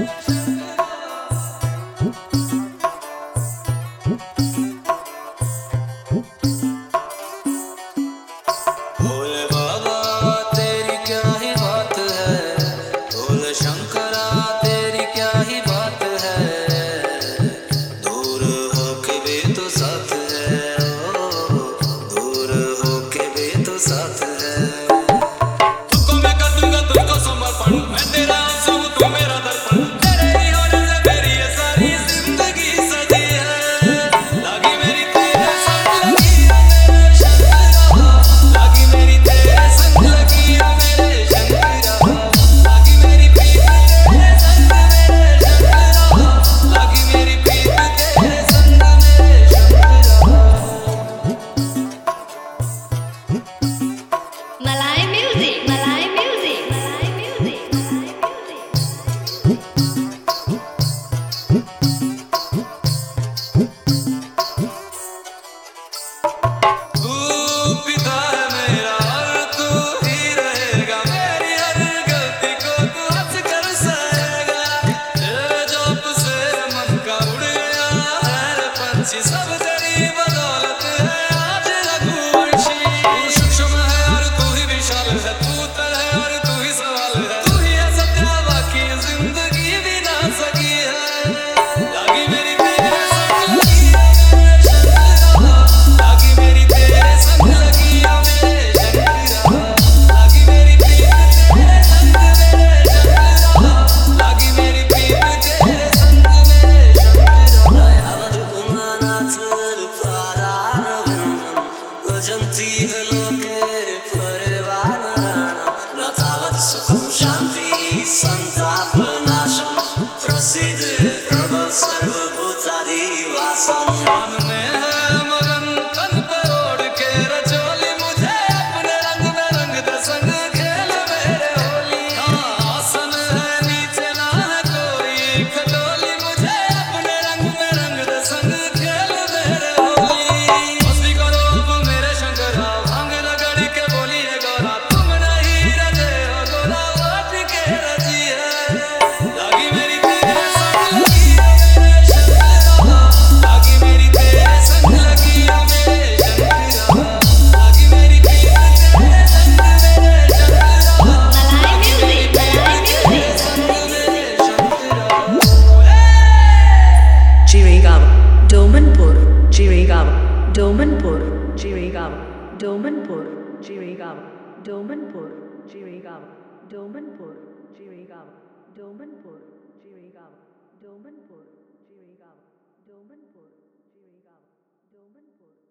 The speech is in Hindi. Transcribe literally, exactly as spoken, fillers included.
भोले बाबा तेरी क्या ही बात है, भोले शंकरा तेरी क्या ही बात है। दूर होके भी तो साथ है, ओ दूर होके भी तो साथ है। तुझको मैं कर दूंगा तुझको समर्पण, मैं तेरा अंश हूँ तू मेरा दर्पण। तेरे ही होने से मेरी ये सारी जिंदगी सजी है। लागी मेरी तेरे संग लगी है मेरे शंकरा, लागी मेरी तेरे संग लगी है मेरे शंकरा। लागी मेरी प्रीत तेरे संग मेरे शंकरा, लागी मेरी प्रीत तेरे संग मेरे Shankara. Malay music, Malay music, Malay music, Malay तू पिता है मेरा और तू ही रहेगा, मेरी हर गलती को तू हंस कर सहेगा। तेरे जोत से मन का उड़ गया है पंछी, सब तेरी बदौलत है आज रघुवंशी। तू सूक्ष्म है और तू ही विशाल है, तू उत्तर है और तू ही सवाल है। तू ही है सत्य बाकी जिंदगी भी ना सकी है। लागी मेरी तेरे संग लगी है मेरे शंकरा, लागी मेरी तेरे संग लगी है मेरे शंकरा। लागी मेरी प्रीत तेरे संग मेरे शंकरा, लागी मेरी प्रीत तेरे संग मेरे शंकरा। यावत पुमानाथर पादारविन्दं भजन्ति लोके परिवाराणां, न तावत् सुखं शान्तिः सन्तापनाशं, प्रसीद प्रभो सर्वभूताधिवासम्। मन में है मगन तन पे ओढ़ के रचोली, मुझे अपने रंग में रंग दे संग खेल मेरे होली। हाँ आसन है नीचे ना है कोई खटोली, मुझे अपने रंग में रंग दे संग खेल मेरे होली। मस्ती करो अब मेरे शंकरा, भांग रगड़ के बोलिए गौरा, तुम नहीं रजे हो गोरा वाट के रजी है। लागी मेरी तेरे संग लगी है मेरे शंकरा, लागी मेरी तेरे संग लगी है मेरे शंकरा। लागी मेरी प्रीत तेरे संग मेरे शंकरा, लागी मेरी प्रीत तेरे संग मेरे Shankara. Chirigava, Domanpur, Chirigava, Domanpur, Chirigava, Domanpur, Chirigava, Domanpur, Chirigava, Domanpur, Chirigava, Domanpur, Chirigava, Domanpur, Chirigava, Domanpur, Chirigava, Domanpur.